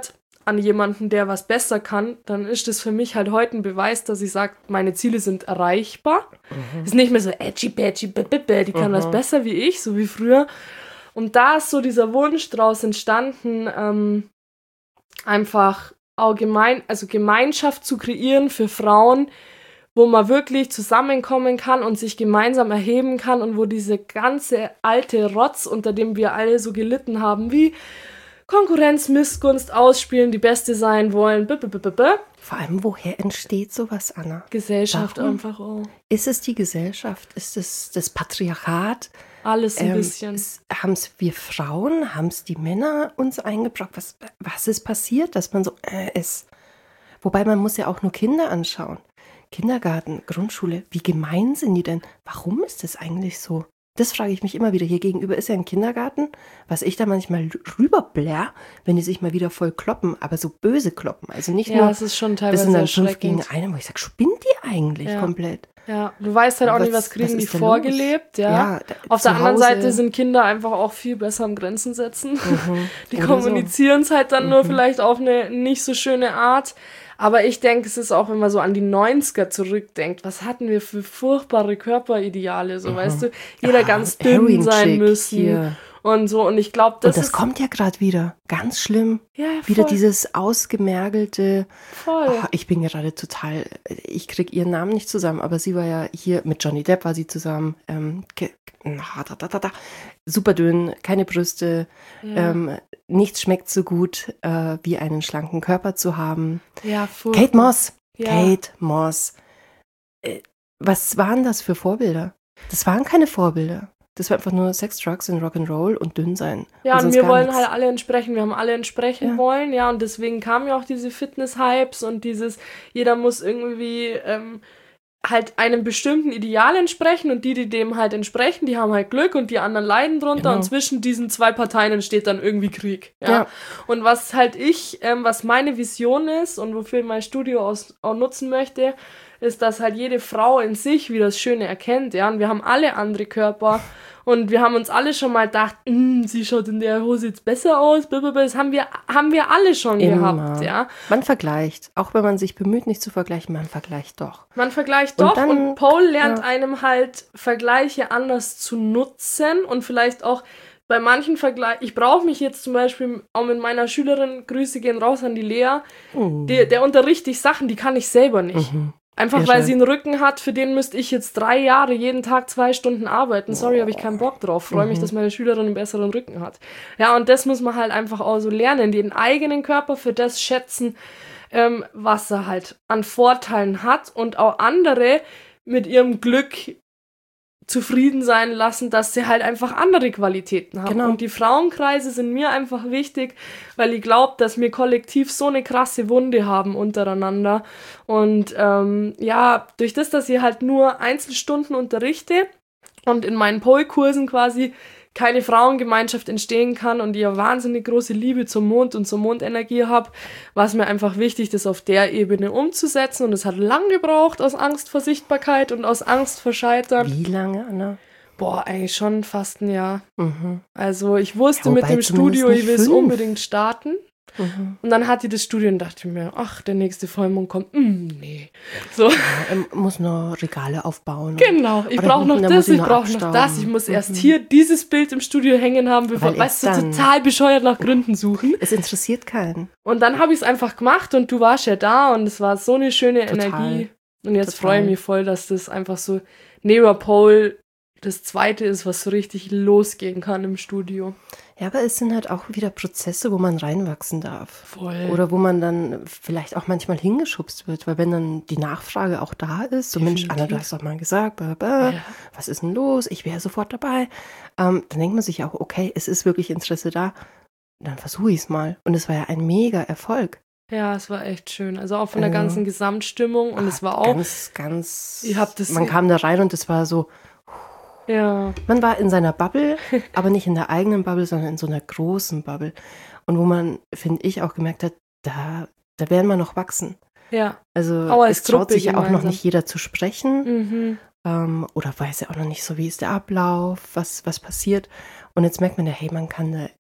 an jemanden, der was besser kann, dann ist das für mich halt heute ein Beweis, dass ich sage, meine Ziele sind erreichbar. Mhm. Ist nicht mehr so edgy, badgy, die kann mhm. was besser wie ich, so wie früher. Und da ist so dieser Wunsch draus entstanden, ähm, einfach auch gemein, also Gemeinschaft zu kreieren für Frauen, wo man wirklich zusammenkommen kann und sich gemeinsam erheben kann und wo diese ganze alte Rotz, unter dem wir alle so gelitten haben, wie Konkurrenz, Missgunst, Ausspielen, die Beste sein wollen, b -b -b -b -b. Vor allem, woher entsteht sowas, Anna? Gesellschaft Warum? einfach auch. Ist es die Gesellschaft? Ist es das Patriarchat? Alles ein ähm, bisschen. Haben es wir Frauen, haben es die Männer uns eingebracht? Was, was ist passiert, dass man so äh, ist? Wobei man muss ja auch nur Kinder anschauen. Kindergarten, Grundschule, wie gemein sind die denn? Warum ist das eigentlich so? Das frage ich mich immer wieder. Hier gegenüber ist ja ein Kindergarten, was ich da manchmal rüberblär, wenn die sich mal wieder voll kloppen, aber so böse kloppen. Also nicht ja, nur, es ist schon teilweise das sind dann fünf gegen erschreckend. einen, wo ich sage, spinnt die eigentlich Ja. komplett? Ja, du weißt halt auch Was- nicht, was kriegen was die ist da vorgelebt, ja. Ja, da- Auf zu der anderen Hause- Seite sind Kinder einfach auch viel besser am Grenzen setzen. Mhm. Die Oder kommunizieren es halt dann nur Mhm. vielleicht auf eine nicht so schöne Art. Aber ich denke, es ist auch, wenn man so an die neunziger zurückdenkt, was hatten wir für furchtbare Körperideale, so, Mhm. weißt du? Jeder Ah, ganz dünn Heroin sein Chick müssen hier. und so. Und ich glaube, das, Und das ist... kommt ja gerade wieder. Ganz schlimm. ja, voll, Wieder dieses ausgemergelte. voll. Oh, ich bin gerade total, ich krieg ihren Namen nicht zusammen, aber sie war ja hier, mit Johnny Depp war sie zusammen. Ähm, ge, na, da, da, da, da. Super dünn, keine Brüste. ja. Ähm, nichts schmeckt so gut, äh, wie einen schlanken Körper zu haben. ja, furchtbar. Kate Moss. Ja. Kate Moss. Äh, was waren das für Vorbilder? Das waren keine Vorbilder. Das war einfach nur Sex, Drugs und Rock'n'Roll und dünn sein. Ja, und sonst wir gar wollen nichts. halt alle entsprechen. Wir haben alle entsprechen Ja. wollen, ja, und deswegen kamen ja auch diese Fitness-Hypes und dieses, jeder muss irgendwie ähm, halt einem bestimmten Ideal entsprechen und die, die dem halt entsprechen, die haben halt Glück und die anderen leiden drunter Genau. und zwischen diesen zwei Parteien entsteht dann irgendwie Krieg. Ja. Ja. Und was halt ich, ähm, was meine Vision ist und wofür ich mein Studio aus, auch nutzen möchte, ist, dass halt jede Frau in sich wieder das Schöne erkennt, ja, und wir haben alle andere Körper und wir haben uns alle schon mal gedacht, "Mm, sie schaut in der Hose jetzt besser aus, blablabla." Das haben wir, haben wir alle schon Immer. gehabt, ja. Man vergleicht. Auch wenn man sich bemüht, nicht zu vergleichen, man vergleicht doch. Man vergleicht Und doch dann- und Paul lernt ja. einem halt Vergleiche anders zu nutzen und vielleicht auch bei manchen Vergleichen, ich brauche mich jetzt zum Beispiel auch mit meiner Schülerin, Grüße gehen raus an die Lea, Mhm. die, der unterrichtet ich Sachen, die kann ich selber nicht. Mhm. Einfach Sehr weil schön. sie einen Rücken hat, für den müsste ich jetzt drei Jahre jeden Tag zwei Stunden arbeiten. Sorry, habe ich keinen Bock drauf. Freue mich, Mhm. dass meine Schülerin einen besseren Rücken hat. Ja, und das muss man halt einfach auch so lernen, den eigenen Körper für das schätzen, ähm, was er halt an Vorteilen hat und auch andere mit ihrem Glück zufrieden sein lassen, dass sie halt einfach andere Qualitäten haben. Genau. Und die Frauenkreise sind mir einfach wichtig, weil ich glaube, dass wir kollektiv so eine krasse Wunde haben untereinander. Und ähm, ja, durch das, dass ich halt nur Einzelstunden unterrichte und in meinen Pole-Kursen quasi keine Frauengemeinschaft entstehen kann und ich eine wahnsinnig große Liebe zum Mond und zur Mondenergie habe, war es mir einfach wichtig, das auf der Ebene umzusetzen. Und es hat lang gebraucht aus Angst vor Sichtbarkeit und aus Angst vor Scheitern. Wie lange, Anna? Boah, eigentlich schon fast ein Jahr. Mhm. Also ich wusste Ja, mit wobei dem zumindest Studio, ich nicht will es fünf. unbedingt starten. Mhm. Und dann hatte ich das Studio und dachte mir, ach, der nächste Vollmond kommt. Mm, nee. So, Ja, er muss noch Regale aufbauen. genau. Ich Oder brauche noch hinten, da das, muss ich ich noch brauche noch abstauben. das. Ich muss erst Mhm. hier dieses Bild im Studio hängen haben, bevor, Weil weißt du, erst dann- total bescheuert nach Gründen suchen. Es interessiert keinen. Und dann habe ich es einfach gemacht und du warst ja da und es war so eine schöne Total. Energie. Und jetzt Total. freue ich mich voll, dass das einfach so neben Pole das zweite ist, was so richtig losgehen kann im Studio. Ja, aber es sind halt auch wieder Prozesse, wo man reinwachsen darf. Voll. Oder wo man dann vielleicht auch manchmal hingeschubst wird, weil wenn dann die Nachfrage auch da ist, so Mensch, Anna, du hast doch mal gesagt, blah, blah, Ja. was ist denn los? Ich wäre sofort dabei. Ähm, dann denkt man sich auch, okay, es ist wirklich Interesse da, dann versuche ich es mal. Und es war ja ein mega Erfolg. Ja, es war echt schön. Also auch von der Ja. ganzen Gesamtstimmung. Und es war auch, Ganz, ganz, Ihr habt es- man kam da rein und es war so, ja, man war in seiner Bubble, aber nicht in der eigenen Bubble, sondern in so einer großen Bubble. Und wo man, finde ich, auch gemerkt hat, da, da werden wir noch wachsen. ja. Also Auch als es traut Gruppe sich ja auch noch gemeinsam. nicht jeder zu sprechen Mhm. ähm, oder weiß ja auch noch nicht so, wie ist der Ablauf, was, was passiert. Und jetzt merkt man ja, hey, man kann da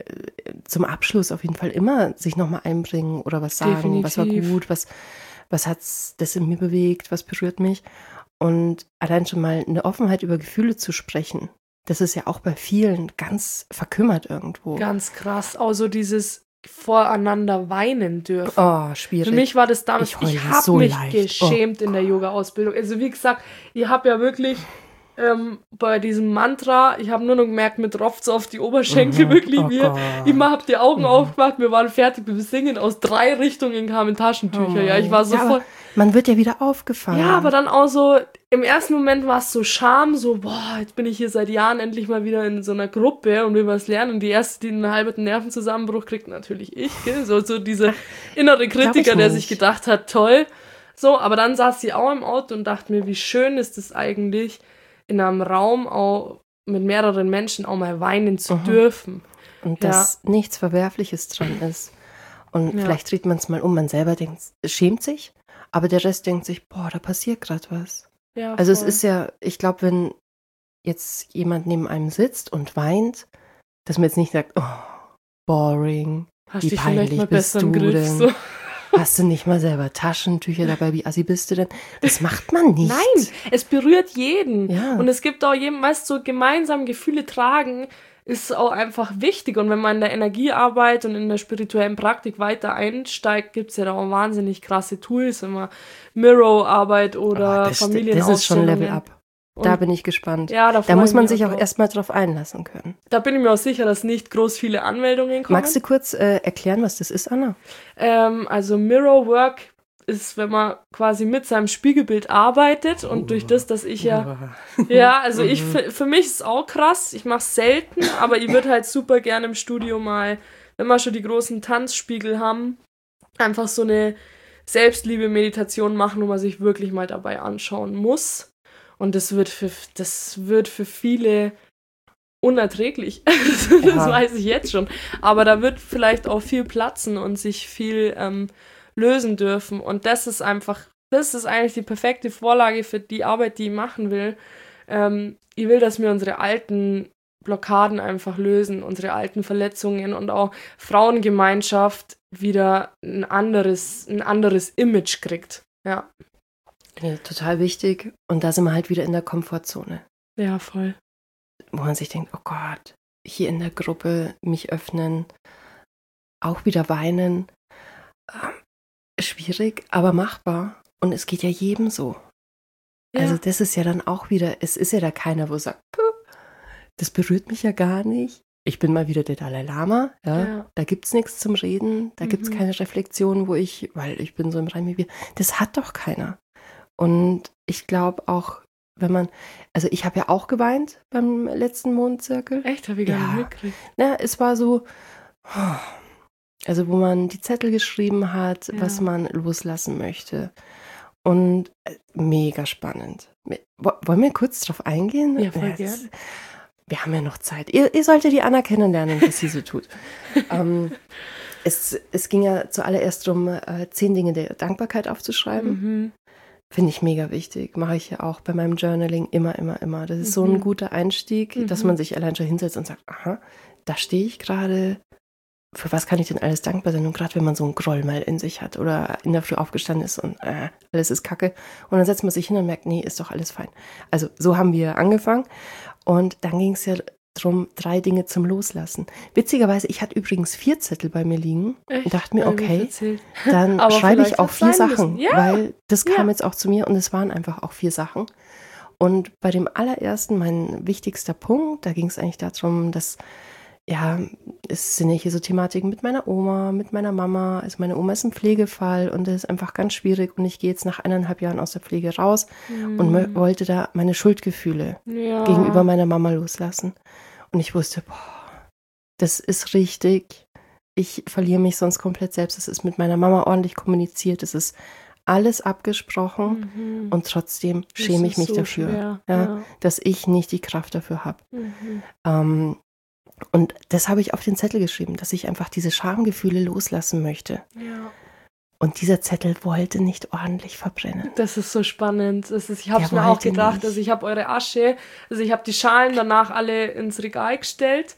zum Abschluss auf jeden Fall immer sich nochmal einbringen oder was sagen, Definitiv. was war gut, was, was hat das in mir bewegt, was berührt mich. Und allein schon mal eine Offenheit über Gefühle zu sprechen, das ist ja auch bei vielen ganz verkümmert irgendwo. Ganz krass. Auch so dieses voreinander weinen dürfen. Oh, schwierig. Für mich war das damals, Ich ich, heule habe so mich leicht. geschämt Oh in der Yoga-Ausbildung. Also wie gesagt, ich habe ja wirklich ähm, bei diesem Mantra, ich habe nur noch gemerkt, mir tropft so auf die Oberschenkel, Mhm. wirklich Oh mir. Gott. Ich habe die Augen Mhm. aufgemacht, wir waren fertig mit dem Singen, aus drei Richtungen kamen Taschentücher. Ja, ich war so ja, voll... aber man wird ja wieder aufgefangen. Ja, aber dann auch so, im ersten Moment war es so Scham, so, boah, jetzt bin ich hier seit Jahren endlich mal wieder in so einer Gruppe und will was lernen. Und die erste, die einen halben Nervenzusammenbruch kriegt, natürlich ich, gell? So, so dieser innere Kritiker, der sich gedacht hat, toll. So, aber dann saß sie auch im Auto und dachte mir, wie schön ist es eigentlich, in einem Raum auch mit mehreren Menschen auch mal weinen zu Mhm. dürfen. Und dass nichts Verwerfliches dran ist. Und Ja. vielleicht dreht man es mal um, man selber denkt, schämt sich, aber der Rest denkt sich, boah, da passiert gerade was. Ja, Also es voll. ist ja, ich glaube, wenn jetzt jemand neben einem sitzt und weint, dass man jetzt nicht sagt, oh, boring, Hast wie dich vielleicht peinlich mal bist besser im du Griff, denn? so. Hast du nicht mal selber Taschentücher dabei, wie assi bist du denn? Das macht man nicht. Nein, es berührt jeden. Ja. Und es gibt auch jedem, weißt du, so gemeinsam Gefühle tragen ist auch einfach wichtig. Und wenn man in der Energiearbeit und in der spirituellen Praktik weiter einsteigt, gibt es ja da auch wahnsinnig krasse Tools, immer Mirror-Arbeit oder Oh, das, Familienausstellungen. das ist schon Level up. Da Und bin ich gespannt. ja, da, Da freu muss ich man mich sich auch drauf. erstmal drauf einlassen können. Da bin ich mir auch sicher, dass nicht groß viele Anmeldungen kommen. Magst du kurz äh, erklären, was das ist, Anna? Ähm, also Mirror Work ist, wenn man quasi mit seinem Spiegelbild arbeitet und durch das, dass ich ja, ja, also ich, für, für mich ist es auch krass, ich mache es selten, aber ich würde halt super gerne im Studio mal, wenn wir schon die großen Tanzspiegel haben, einfach so eine Selbstliebe-Meditation machen, wo man sich wirklich mal dabei anschauen muss. Und das wird für, das wird für viele unerträglich. Das Ja. weiß ich jetzt schon. Aber da wird vielleicht auch viel platzen und sich viel ähm, lösen dürfen. Und das ist einfach, das ist eigentlich die perfekte Vorlage für die Arbeit, die ich machen will. Ähm, ich will, dass wir unsere alten Blockaden einfach lösen, unsere alten Verletzungen und auch Frauengemeinschaft wieder ein anderes, ein anderes Image kriegt. Ja. Ja, total wichtig. Und da sind wir halt wieder in der Komfortzone, Ja, voll. wo man sich denkt, oh Gott, hier in der Gruppe mich öffnen, auch wieder weinen. Ähm, schwierig, aber machbar. Und es geht ja jedem so. Ja. Also das ist ja dann auch wieder, es ist ja da keiner, wo sagt, "Puh, das berührt mich ja gar nicht. Ich bin mal wieder der Dalai Lama, ja, Ja. da gibt's nichts zum Reden, da gibt's Mhm. keine Reflexion, wo ich, weil ich bin so im Reim wie wir, das hat doch keiner. Und ich glaube auch, wenn man, also ich habe ja auch geweint beim letzten Mondzirkel. Echt, habe ich gar Ja. nicht mitgekriegt. Ja, es war so, also wo man die Zettel geschrieben hat, Ja. was man loslassen möchte. Und äh, mega spannend. Wo- Wollen wir kurz drauf eingehen? Ja, voll Jetzt- gern. Wir haben ja noch Zeit. Ihr, ihr solltet die Anna kennenlernen, was sie so tut. ähm, es, es ging ja zuallererst darum, äh, zehn Dinge der Dankbarkeit aufzuschreiben. Mhm. Finde ich mega wichtig. Mache ich ja auch bei meinem Journaling immer, immer, immer. Das ist so ein Mhm. guter Einstieg, dass Mhm. man sich allein schon hinsetzt und sagt, aha, da stehe ich gerade. Für was kann ich denn alles dankbar sein? Und gerade wenn man so einen Groll mal in sich hat oder in der Früh aufgestanden ist und äh, alles ist kacke. Und dann setzt man sich hin und merkt, nee, ist doch alles fein. Also so haben wir angefangen. Und dann ging es ja darum, drei Dinge zum Loslassen. Witzigerweise, ich hatte übrigens vier Zettel bei mir liegen Echt? und dachte mir, Hab ich okay, erzählt. dann Aber schreibe ich vielleicht auch hat's vier sein Sachen, müssen. Ja. weil das kam Ja. jetzt auch zu mir und es waren einfach auch vier Sachen. Und bei dem allerersten, mein wichtigster Punkt, da ging es eigentlich darum, dass, ja, es sind ja hier so Thematiken mit meiner Oma, mit meiner Mama. Also meine Oma ist ein Pflegefall und das ist einfach ganz schwierig und ich gehe jetzt nach eineinhalb Jahren aus der Pflege raus und mö- wollte da meine Schuldgefühle Ja. gegenüber meiner Mama loslassen. Und ich wusste, boah, das ist richtig. Ich verliere mich sonst komplett selbst. Es ist mit meiner Mama ordentlich kommuniziert. Es ist alles abgesprochen Mhm. und trotzdem Das schäme ich ist mich so dafür, schwer. ja, Ja. dass ich nicht die Kraft dafür habe. Mhm. Ähm, und das habe ich auf den Zettel geschrieben, dass ich einfach diese Schamgefühle loslassen möchte. Ja. Und dieser Zettel wollte nicht ordentlich verbrennen. Das ist so spannend. Das ist, ich habe es Der mir auch wollte gedacht. nicht. Also ich habe eure Asche, also ich habe die Schalen danach alle ins Regal gestellt.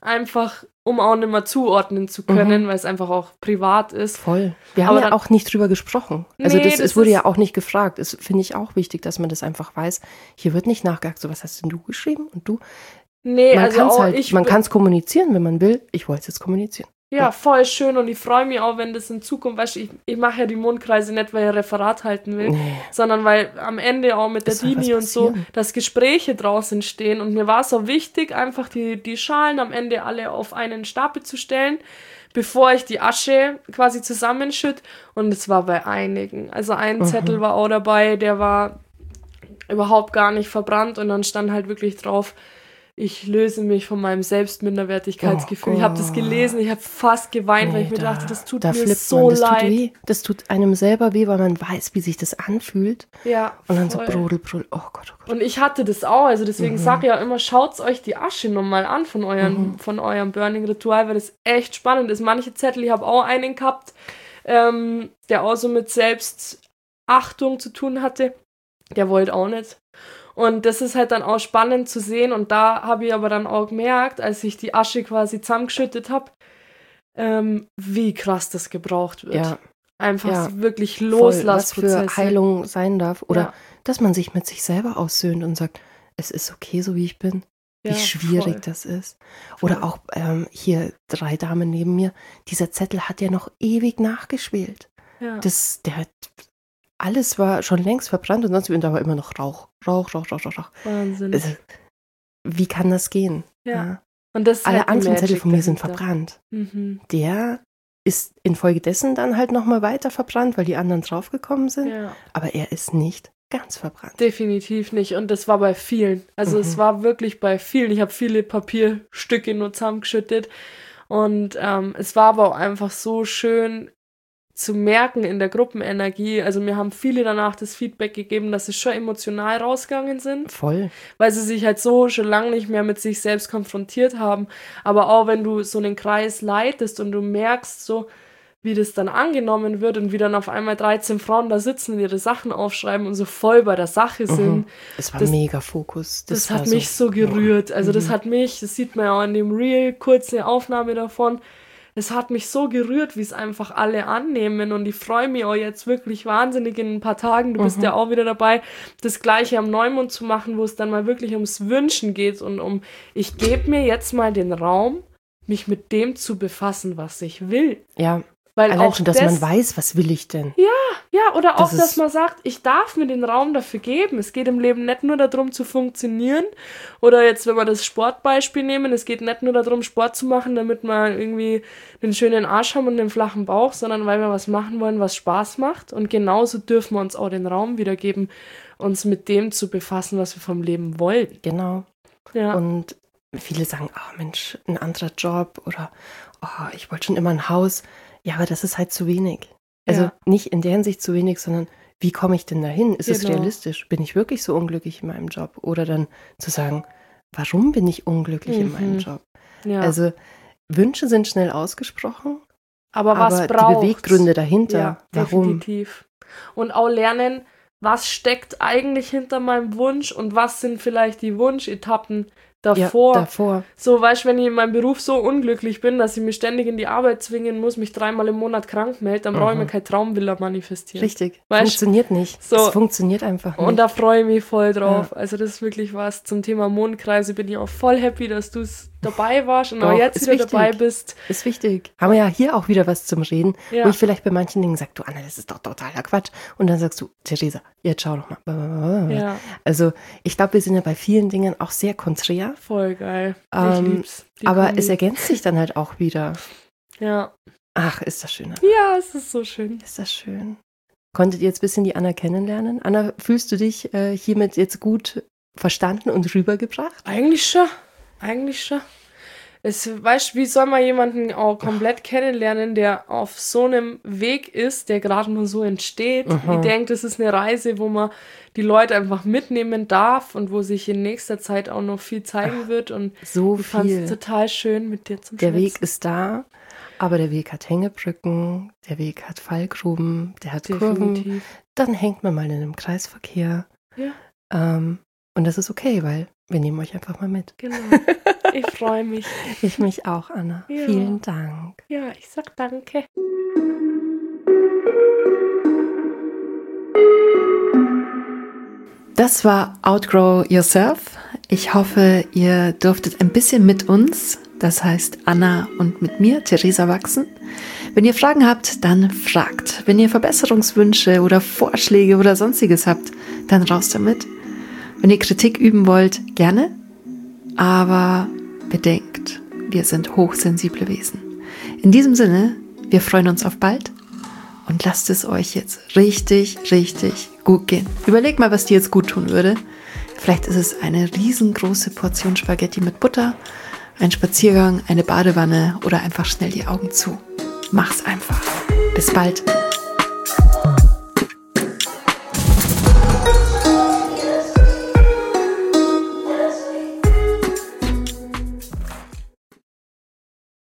einfach um auch nicht mehr zuordnen zu können, mhm. weil es einfach auch privat ist. Voll. Wir haben Aber ja dann, auch nicht drüber gesprochen. Also nee, das, das es wurde ja auch nicht gefragt. Das finde ich auch wichtig, dass man das einfach weiß. Hier wird nicht nachgehakt, so was hast denn du geschrieben und du? Nee, man also kann's auch halt, ich man kann es kommunizieren, wenn man will. Ich wollte es jetzt kommunizieren. Ja, voll schön und ich freue mich auch, wenn das in Zukunft, weißt du, ich, ich mache ja die Mondkreise nicht, weil ich ein Referat halten will, nee. sondern weil am Ende auch mit der Dini und so, dass Gespräche draus entstehen und mir war es auch wichtig, einfach die, die Schalen am Ende alle auf einen Stapel zu stellen, bevor ich die Asche quasi zusammenschütte und es war bei einigen, also ein mhm. Zettel war auch dabei, der war überhaupt gar nicht verbrannt und dann stand halt wirklich drauf, ich löse mich von meinem Selbstminderwertigkeitsgefühl. Oh, ich habe das gelesen, ich habe fast geweint, nee, weil ich mir da, dachte, das tut da mir so das leid. Tut weh. Das tut einem selber weh, weil man weiß, wie sich das anfühlt. Ja, und dann voll. so brodel, brodel. Oh Gott, oh Gott. Und ich hatte das auch, also deswegen mhm. sage ich ja immer, schaut euch die Asche nochmal an von, euren, mhm. von eurem Burning-Ritual, weil das echt spannend ist. Manche Zettel, ich habe auch einen gehabt, ähm, der auch so mit Selbstachtung zu tun hatte. Der wollte auch nicht. Und das ist halt dann auch spannend zu sehen. Und da habe ich aber dann auch gemerkt, als ich die Asche quasi zusammengeschüttet habe, ähm, wie krass das gebraucht wird. Ja. Einfach ja. wirklich Loslassprozesse. Was für Heilung sein darf. Oder ja. dass man sich mit sich selber aussöhnt und sagt, es ist okay, so wie ich bin. Wie ja, schwierig voll. Das ist. Oder voll. Auch ähm, hier drei Damen neben mir. Dieser Zettel hat ja noch ewig nachgeschwelt. Ja. Das, der hat... Alles war schon längst verbrannt und sonst und da war immer noch Rauch. Rauch, Rauch, Rauch, Rauch. Wahnsinn. Also, wie kann das gehen? Ja. ja. Und das Alle halt anderen Zettel von mir sind dahinter. verbrannt. Mhm. Der ist infolgedessen dann halt nochmal weiter verbrannt, weil die anderen draufgekommen sind. Ja. Aber er ist nicht ganz verbrannt. Definitiv nicht. Und das war bei vielen. Also mhm. es war wirklich bei vielen. Ich habe viele Papierstücke nur zusammengeschüttet. Und ähm, es war aber auch einfach so schön zu merken in der Gruppenenergie, also mir haben viele danach das Feedback gegeben, dass sie schon emotional rausgegangen sind. Voll. Weil sie sich halt so schon lange nicht mehr mit sich selbst konfrontiert haben. Aber auch wenn du so einen Kreis leitest und du merkst so, wie das dann angenommen wird und wie dann auf einmal dreizehn Frauen da sitzen und ihre Sachen aufschreiben und so voll bei der Sache sind. Mhm. Es war das, mega Fokus. Das, das hat mich so, so gerührt. Also mhm. das hat mich, das sieht man ja auch in dem Reel, kurze Aufnahme davon, es hat mich so gerührt, wie es einfach alle annehmen und ich freue mich auch jetzt wirklich wahnsinnig in ein paar Tagen, du bist mhm. ja auch wieder dabei, das Gleiche am Neumond zu machen, wo es dann mal wirklich ums Wünschen geht und um, ich gebe mir jetzt mal den Raum, mich mit dem zu befassen, was ich will. Ja, weil allein auch schon, dass das, man weiß, was will ich denn? Ja, ja, oder auch, das dass man sagt, ich darf mir den Raum dafür geben. Es geht im Leben nicht nur darum zu funktionieren oder jetzt, wenn wir das Sportbeispiel nehmen, es geht nicht nur darum, Sport zu machen, damit wir irgendwie einen schönen Arsch haben und einen flachen Bauch, sondern weil wir was machen wollen, was Spaß macht und genauso dürfen wir uns auch den Raum wiedergeben, uns mit dem zu befassen, was wir vom Leben wollen. Genau. Ja. Und viele sagen, oh Mensch, ein anderer Job oder oh, ich wollte schon immer ein Haus. Ja, aber das ist halt zu wenig. Also ja. nicht in der Hinsicht zu wenig, sondern wie komme ich denn dahin? Ist genau. es realistisch? Bin ich wirklich so unglücklich in meinem Job? Oder dann zu sagen, warum bin ich unglücklich mhm. in meinem Job? Ja. Also Wünsche sind schnell ausgesprochen, aber, was aber braucht's? Die Beweggründe dahinter, ja, warum? Definitiv. Und auch lernen, was steckt eigentlich hinter meinem Wunsch und was sind vielleicht die Wunschetappen davor. Ja, davor. So, weißt du, wenn ich in meinem Beruf so unglücklich bin, dass ich mich ständig in die Arbeit zwingen muss, mich dreimal im Monat krank melde, dann mhm. brauche ich mir keine Traumvilla manifestieren. Richtig. Weißt? Funktioniert nicht. So. Es funktioniert einfach nicht. Und da freue ich mich voll drauf. Ja. Also das ist wirklich was zum Thema Mondkreise. Bin ich auch voll happy, dass du dabei warst und Doch, auch jetzt wieder wichtig. dabei bist. Ist wichtig. Haben wir ja hier auch wieder was zum Reden, ja. wo ich vielleicht bei manchen Dingen sage, du Anna, das ist doch totaler Quatsch. Und dann sagst du, Theresa, jetzt schau doch mal. Ja. Also ich glaube, wir sind ja bei vielen Dingen auch sehr konträr. Voll geil. Ich ähm, lieb's. Die aber Kombi. Es ergänzt sich dann halt auch wieder. Ja. Ach, ist das schön. Anna. Ja, es ist so schön. Ist das schön. Konntet ihr jetzt ein bisschen die Anna kennenlernen? Anna, fühlst du dich äh, hiermit jetzt gut verstanden und rübergebracht? Eigentlich schon. Eigentlich schon. Es, weißt du, wie soll man jemanden auch komplett Ach. kennenlernen, der auf so einem Weg ist, der gerade nur so entsteht? Mhm. Ich denke, das ist eine Reise, wo man die Leute einfach mitnehmen darf und wo sich in nächster Zeit auch noch viel zeigen Ach, wird. Und so ich fand viel. es total schön, mit dir zu Der schwätzen. Weg ist da, aber der Weg hat Hängebrücken, der Weg hat Fallgruben, der hat Definitiv. Kurven. Dann hängt man mal in einem Kreisverkehr. Ja. Ähm, Und das ist okay, weil wir nehmen euch einfach mal mit. Genau. Ich freue mich. Ich mich auch, Anna. Ja. Vielen Dank. Ja, ich sag danke. Das war Outgrow Yourself. Ich hoffe, ihr durftet ein bisschen mit uns, das heißt Anna und mit mir, Theresa, wachsen. Wenn ihr Fragen habt, dann fragt. Wenn ihr Verbesserungswünsche oder Vorschläge oder sonstiges habt, dann raus damit. Wenn ihr Kritik üben wollt, gerne. Aber bedenkt, wir sind hochsensible Wesen. In diesem Sinne, wir freuen uns auf bald und lasst es euch jetzt richtig, richtig gut gehen. Überlegt mal, was dir jetzt gut tun würde. Vielleicht ist es eine riesengroße Portion Spaghetti mit Butter, ein Spaziergang, eine Badewanne oder einfach schnell die Augen zu. Mach's einfach. Bis bald.